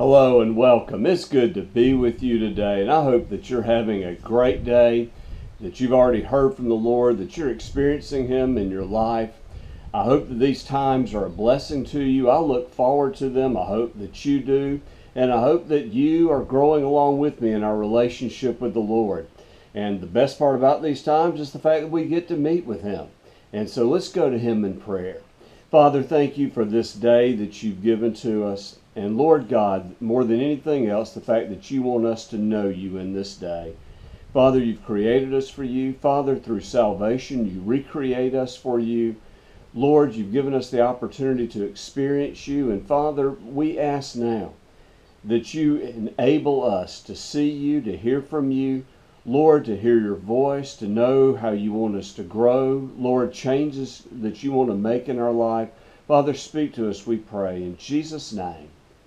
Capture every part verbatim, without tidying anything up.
Hello and welcome. It's good to be with you today, and I hope that you're having a great day, that you've already heard from the Lord, that you're experiencing Him in your life. I hope that these times are a blessing to you. I look forward to them. I hope that you do, and I hope that you are growing along with me in our relationship with the Lord. And the best part about these times is the fact that we get to meet with Him. And so let's go to Him in prayer. Father, thank you for this day that you've given to us. And Lord God, more than anything else, the fact that you want us to know you in this day. Father, you've created us for you. Father, through salvation, you recreate us for you. Lord, you've given us the opportunity to experience you. And Father, we ask now that you enable us to see you, to hear from you. Lord, to hear your voice, to know how you want us to grow. Lord, changes that you want to make in our life. Father, speak to us, we pray. In Jesus' name,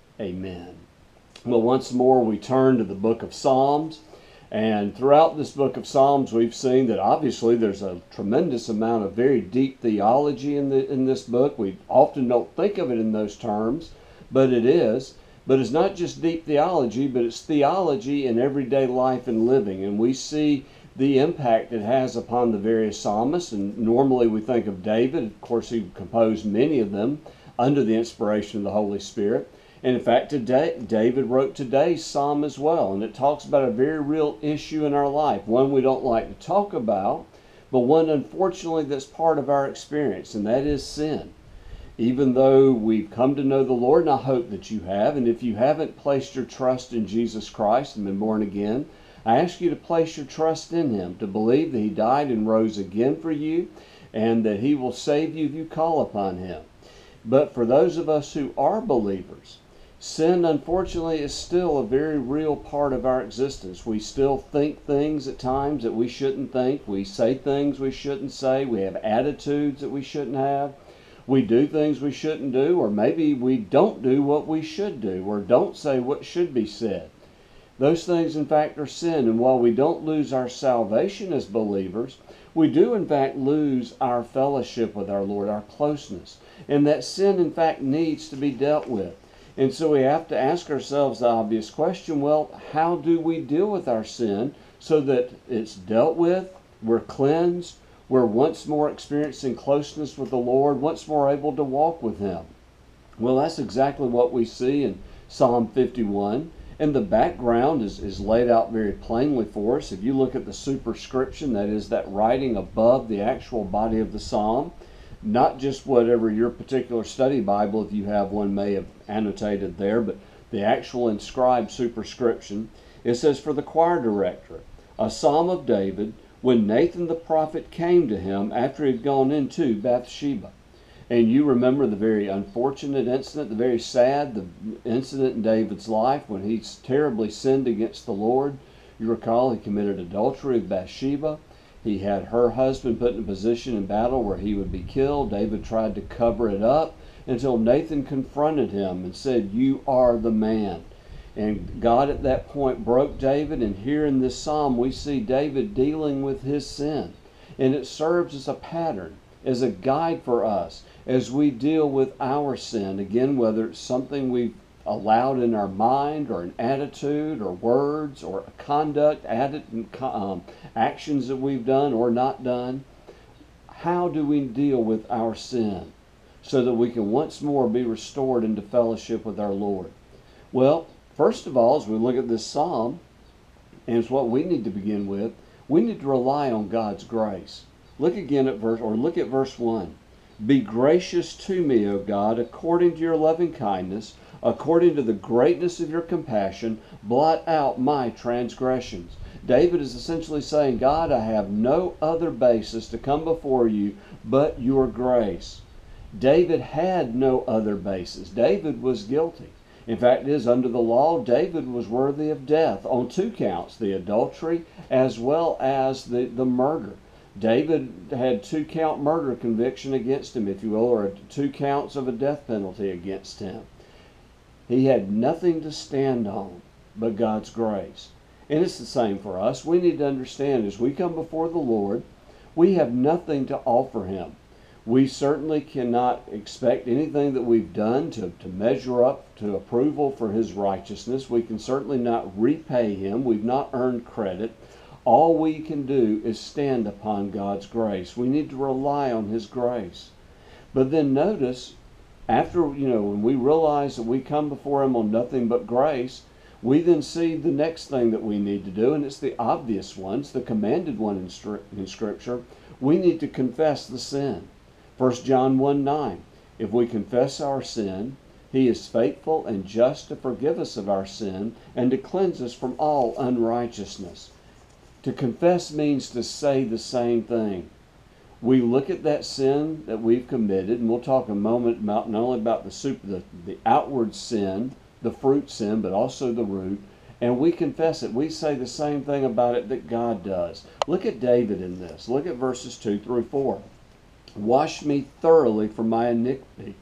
amen. Well, once more, we turn to the book of Psalms. And throughout this book of Psalms, we've seen that obviously there's a tremendous amount of very deep theology in, the, in this book. We often don't think of it in those terms, but it is. But it's not just deep theology, but it's theology in everyday life and living. And we see the impact it has upon the various psalmists. And normally we think of David. Of course, he composed many of them under the inspiration of the Holy Spirit. And in fact, today, David wrote today's psalm as well. And it talks about a very real issue in our life, one we don't like to talk about, but one, unfortunately, that's part of our experience, and that is sin. Even though we've come to know the Lord, and I hope that you have, and if you haven't placed your trust in Jesus Christ and been born again, I ask you to place your trust in Him, to believe that He died and rose again for you, and that He will save you if you call upon Him. But for those of us who are believers, sin, unfortunately, is still a very real part of our existence. We still think things at times that we shouldn't think. We say things we shouldn't say. We have attitudes that we shouldn't have. We do things we shouldn't do, or maybe we don't do what we should do, or don't say what should be said. Those things, in fact, are sin. And while we don't lose our salvation as believers, we do, in fact, lose our fellowship with our Lord, our closeness. And that sin, in fact, needs to be dealt with. And so we have to ask ourselves the obvious question, well, how do we deal with our sin so that it's dealt with, we're cleansed, we're once more experiencing closeness with the Lord, once more able to walk with Him? Well, that's exactly what we see in Psalm fifty-one. And the background is, is laid out very plainly for us. If you look at the superscription, that is that writing above the actual body of the psalm, not just whatever your particular study Bible, if you have one, may have annotated there, but the actual inscribed superscription, it says, "For the choir director, a psalm of David, when Nathan the prophet came to him after he had gone into Bathsheba." And you remember the very unfortunate incident, the very sad the incident in David's life when he terribly sinned against the Lord. You recall he committed adultery with Bathsheba. He had her husband put in a position in battle where he would be killed. David tried to cover it up until Nathan confronted him and said, "You are the man." And God at that point broke David, and here in this psalm we see David dealing with his sin. And it serves as a pattern, as a guide for us as we deal with our sin. Again, whether it's something we've allowed in our mind, or an attitude, or words, or a conduct, atti- um, actions that we've done or not done. How do we deal with our sin so that we can once more be restored into fellowship with our Lord? Well, first of all, as we look at this psalm, and it's what we need to begin with, we need to rely on God's grace. Look again at verse, or look at verse one. "Be gracious to me, O God, according to your loving kindness, according to the greatness of your compassion, blot out my transgressions." David is essentially saying, God, I have no other basis to come before you but your grace. David had no other basis. David was guilty. In fact, it is under the law, David was worthy of death on two counts, the adultery as well as the, the murder. David had two-count murder conviction against him, if you will, or two counts of a death penalty against him. He had nothing to stand on but God's grace. And it's the same for us. We need to understand as we come before the Lord, we have nothing to offer Him. We certainly cannot expect anything that we've done to, to measure up to approval for his righteousness. We can certainly not repay him. We've not earned credit. All we can do is stand upon God's grace. We need to rely on his grace. But then notice, after, you know, when we realize that we come before him on nothing but grace, we then see the next thing that we need to do, and it's the obvious one, it's the commanded one in, in Scripture. We need to confess the sin. First John one nine, if we confess our sin, he is faithful and just to forgive us of our sin and to cleanse us from all unrighteousness. To confess means to say the same thing. We look at that sin that we've committed, and we'll talk a moment about not only about the, super, the, the outward sin, the fruit sin, but also the root, and we confess it. We say the same thing about it that God does. Look at David in this. Look at verses two through four. Wash me thoroughly from my iniquity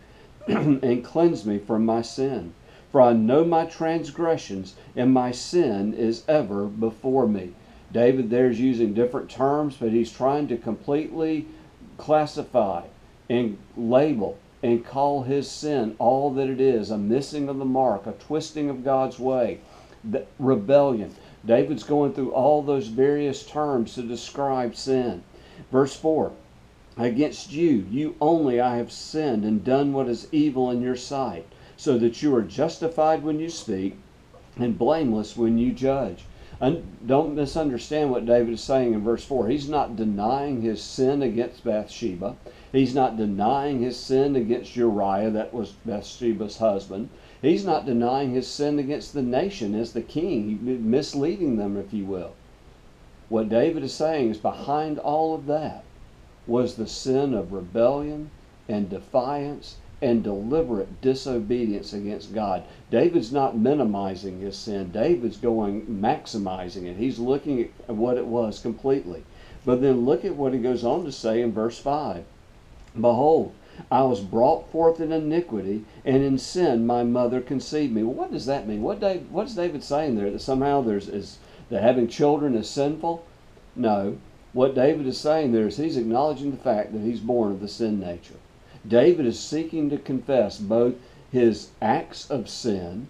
and cleanse me from my sin. For I know my transgressions, and my sin is ever before me. David there is using different terms, but he's trying to completely classify and label and call his sin all that it is: a missing of the mark, a twisting of God's way, the rebellion. David's going through all those various terms to describe sin. Verse four, against you, you only I have sinned and done what is evil in your sight, so that you are justified when you speak and blameless when you judge. And don't misunderstand what David is saying in verse four. He's not denying his sin against Bathsheba. He's not denying his sin against Uriah, that was Bathsheba's husband. He's not denying his sin against the nation as the king, misleading them, if you will. What David is saying is behind all of that was the sin of rebellion and defiance and deliberate disobedience against God. David's not minimizing his sin. David's going maximizing it. He's looking at what it was completely. But then look at what he goes on to say in verse five. Behold, I was brought forth in iniquity, and in sin my mother conceived me. Well, what does that mean? What Dave, what's David saying there? That somehow there's is that having children is sinful? No. What David is saying there is he's acknowledging the fact that he's born of the sin nature. David is seeking to confess both his acts of sin,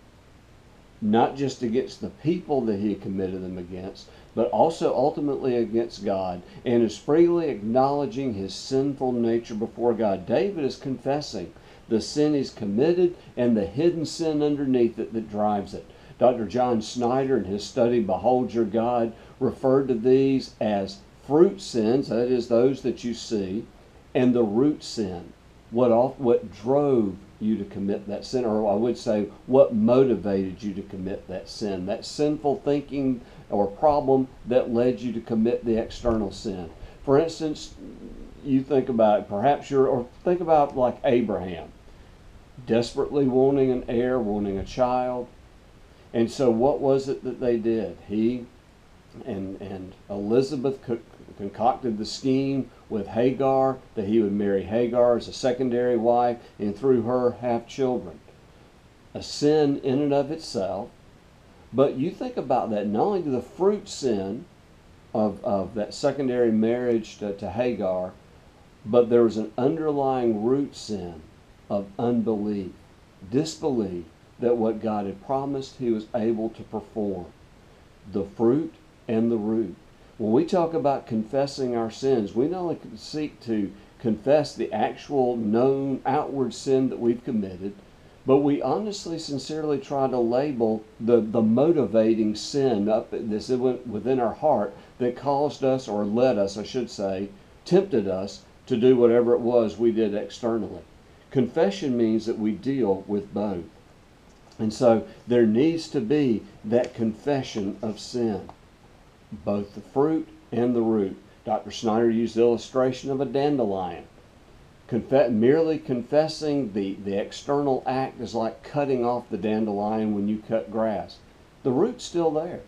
not just against the people that he committed them against, but also ultimately against God, and is freely acknowledging his sinful nature before God. David is confessing the sin he's committed and the hidden sin underneath it that drives it. Doctor John Snyder, in his study Behold Your God, referred to these as fruit sins, that is, those that you see, and the root sin, what off, what drove you to commit that sin, or I would say what motivated you to commit that sin, that sinful thinking or problem that led you to commit the external sin. For instance, you think about, perhaps you're, or think about like Abraham, desperately wanting an heir, wanting a child. And so what was it that they did? He and, and Elizabeth co- concocted the scheme with Hagar, that he would marry Hagar as a secondary wife, and through her have children. A sin in and of itself. But you think about that, not only the fruit sin of, of that secondary marriage to, to Hagar, but there was an underlying root sin of unbelief, disbelief that what God had promised he was able to perform. The fruit and the root. When we talk about confessing our sins, we not only seek to confess the actual known outward sin that we've committed, but we honestly, sincerely try to label the, the motivating sin up this within our heart that caused us, or led us, I should say, tempted us to do whatever it was we did externally. Confession means that we deal with both. And so there needs to be that confession of sin, both the fruit and the root. Doctor Snyder used the illustration of a dandelion. Confe- merely confessing the, the external act is like cutting off the dandelion when you cut grass. The root's still there.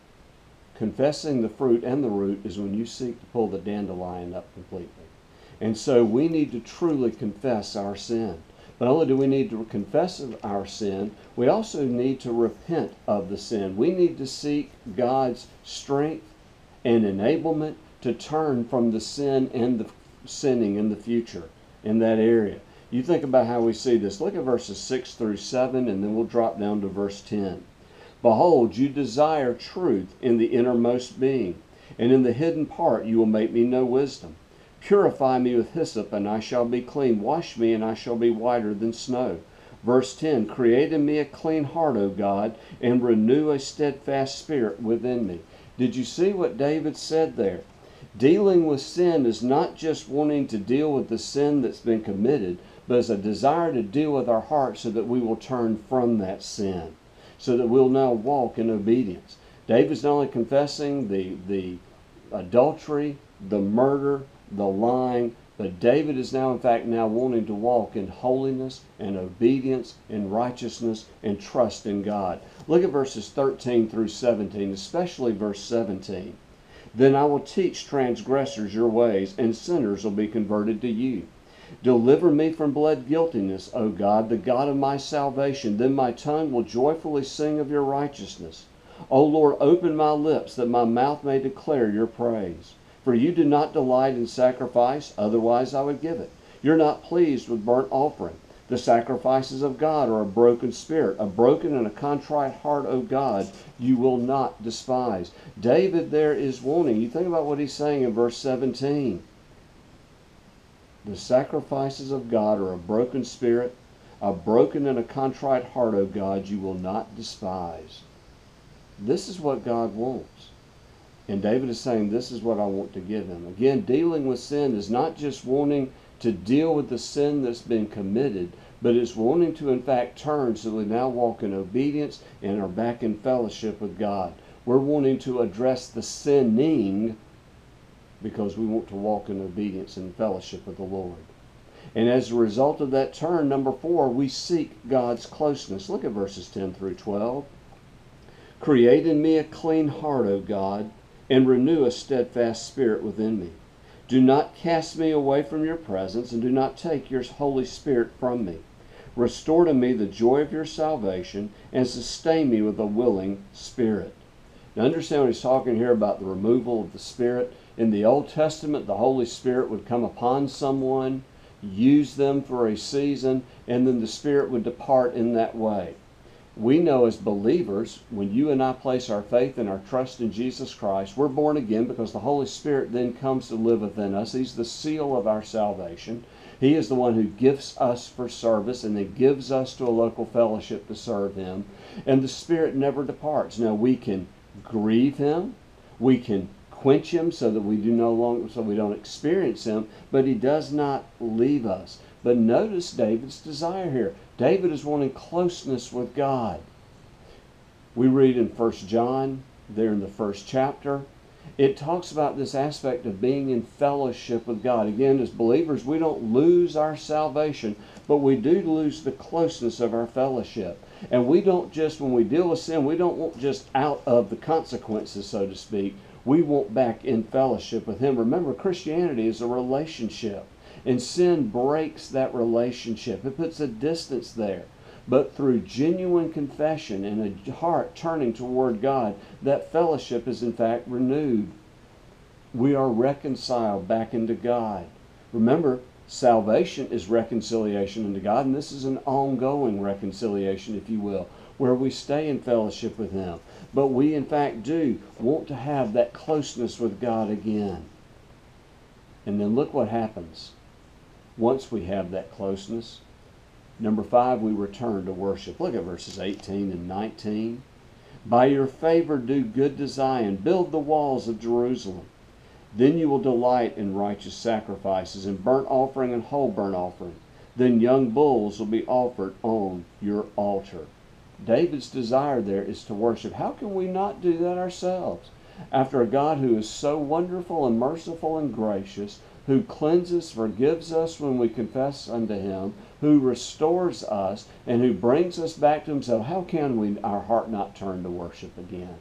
Confessing the fruit and the root is when you seek to pull the dandelion up completely. And so we need to truly confess our sin. Not only do we need to confess our sin, we also need to repent of the sin. We need to seek God's strength and enablement to turn from the sin and the sinning in the future in that area. You think about how we see this. Look at verses six through seven, and then we'll drop down to verse ten. Behold, you desire truth in the innermost being, and in the hidden part you will make me know wisdom. Purify me with hyssop, and I shall be clean. Wash me, and I shall be whiter than snow. Verse ten, create in me a clean heart, O God, and renew a steadfast spirit within me. Did you see what David said there? Dealing with sin is not just wanting to deal with the sin that's been committed, but is a desire to deal with our heart so that we will turn from that sin, so that we'll now walk in obedience. David's not only confessing the, the adultery, the murder, the lying, but David is now, in fact, now wanting to walk in holiness and obedience and righteousness and trust in God. Look at verses thirteen through seventeen, especially verse seventeen. Then I will teach transgressors your ways, and sinners will be converted to you. Deliver me from blood guiltiness, O God, the God of my salvation. Then my tongue will joyfully sing of your righteousness. O Lord, open my lips, that my mouth may declare your praise. For you do not delight in sacrifice, otherwise I would give it. You're not pleased with burnt offering. The sacrifices of God are a broken spirit, a broken and a contrite heart, O God, you will not despise. David there is wanting. You think about what he's saying in verse seventeen. The sacrifices of God are a broken spirit, a broken and a contrite heart, O God, you will not despise. This is what God wants. And David is saying, this is what I want to give him. Again, dealing with sin is not just wanting to deal with the sin that's been committed, but it's wanting to, in fact, turn so we now walk in obedience and are back in fellowship with God. We're wanting to address the sinning because we want to walk in obedience and fellowship with the Lord. And as a result of that turn, number four, we seek God's closeness. Look at verses ten through twelve. Create in me a clean heart, O God, and renew a steadfast spirit within me. Do not cast me away from your presence, and do not take your Holy Spirit from me. Restore to me the joy of your salvation, and sustain me with a willing spirit. Now understand when he's talking here about the removal of the Spirit. In the Old Testament, the Holy Spirit would come upon someone, use them for a season, and then the Spirit would depart in that way. We know as believers, when you and I place our faith and our trust in Jesus Christ, we're born again because the Holy Spirit then comes to live within us. He's the seal of our salvation. He is the one who gifts us for service and then gives us to a local fellowship to serve Him. And the Spirit never departs. Now we can grieve Him. We can quench Him so that we do no longer, so we don't experience Him, but He does not leave us. But notice David's desire here. David is wanting closeness with God. We read in First John, there in the first chapter, it talks about this aspect of being in fellowship with God. Again, as believers, we don't lose our salvation, but we do lose the closeness of our fellowship. And we don't just, when we deal with sin, we don't want just out of the consequences, so to speak. We want back in fellowship with Him. Remember, Christianity is a relationship. And sin breaks that relationship. It puts a distance there. But through genuine confession and a heart turning toward God, that fellowship is in fact renewed. We are reconciled back into God. Remember, salvation is reconciliation into God, and this is an ongoing reconciliation, if you will, where we stay in fellowship with Him. But we in fact do want to have that closeness with God again. And then look what happens. Once we have that closeness, number five, we return to worship. Look at verses eighteen and nineteen. By your favor do good to Zion, build the walls of Jerusalem. Then you will delight in righteous sacrifices, and burnt offering and whole burnt offering. Then young bulls will be offered on your altar. David's desire there is to worship. How can we not do that ourselves? After a God who is so wonderful and merciful and gracious, who cleanses, forgives us when we confess unto Him, who restores us, and who brings us back to Himself, how can we, our heart not turn to worship again?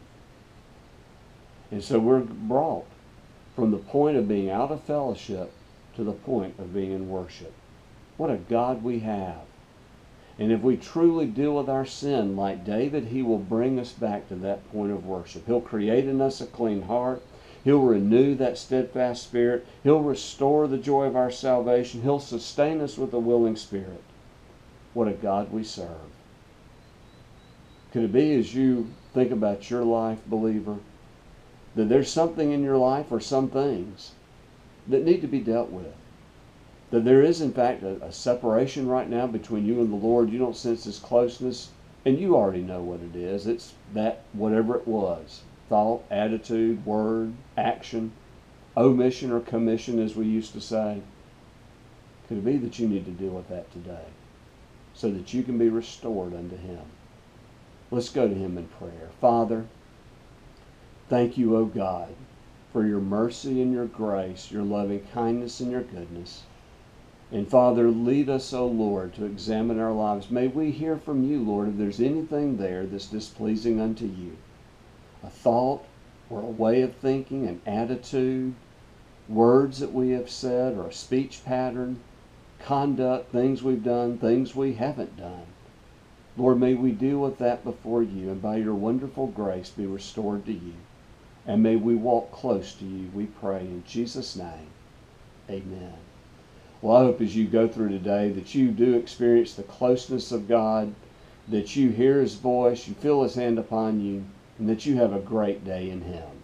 And so we're brought from the point of being out of fellowship to the point of being in worship. What a God we have. And if we truly deal with our sin like David, He will bring us back to that point of worship. He'll create in us a clean heart. He'll renew that steadfast spirit. He'll restore the joy of our salvation. He'll sustain us with a willing spirit. What a God we serve. Could it be, as you think about your life, believer, that there's something in your life or some things that need to be dealt with? That there is, in fact, a, a separation right now between you and the Lord. You don't sense this closeness, and you already know what it is. It's that whatever it was, thought, attitude, word, action, omission or commission, as we used to say. Could it be that you need to deal with that today so that you can be restored unto Him? Let's go to Him in prayer. Father, thank you, O God, for your mercy and your grace, your loving kindness and your goodness. And Father, lead us, O Lord, to examine our lives. May we hear from you, Lord, if there's anything there that's displeasing unto you. A thought or a way of thinking, an attitude, words that we have said, or a speech pattern, conduct, things we've done, things we haven't done. Lord, may we deal with that before you, and by your wonderful grace be restored to you. And may we walk close to you, we pray in Jesus' name. Amen. Well, I hope as you go through today that you do experience the closeness of God, that you hear His voice, you feel His hand upon you, and that you have a great day in Him.